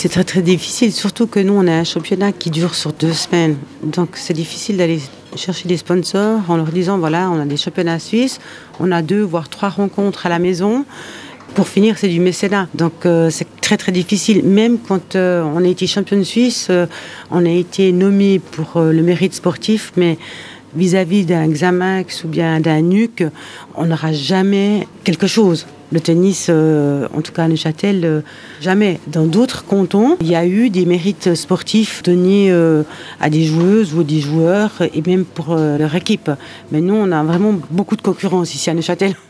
c'est très très difficile, surtout que nous on a un championnat qui dure sur 2 semaines. Donc c'est difficile d'aller chercher des sponsors en leur disant voilà, on a des championnats suisses, on a 2 voire 3 rencontres à la maison. Pour finir, c'est du mécénat. Donc c'est très très difficile. Même quand on a été championne suisse, on a été nommé pour le mérite sportif, mais vis-à-vis d'un Xamax ou bien d'un NUC, on n'aura jamais quelque chose. Le tennis, en tout cas à Neuchâtel, jamais. Dans d'autres cantons, il y a eu des mérites sportifs donnés à des joueuses ou des joueurs, et même pour leur équipe. Mais nous, on a vraiment beaucoup de concurrence ici à Neuchâtel.